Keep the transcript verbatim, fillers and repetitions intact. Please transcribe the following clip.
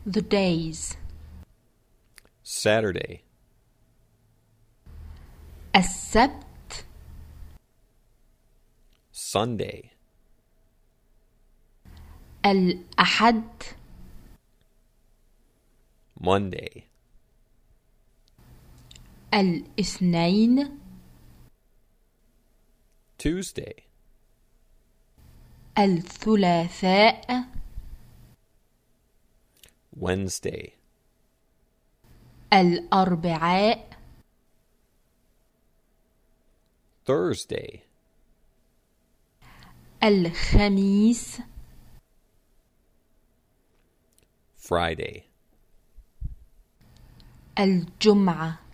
the days. Saturday. السبت. Sunday. الأحد. Monday. الاثنين. Tuesday. الثلاثاء. Wednesday. الأربعاء. Thursday. الخميس. Friday. الجمعة.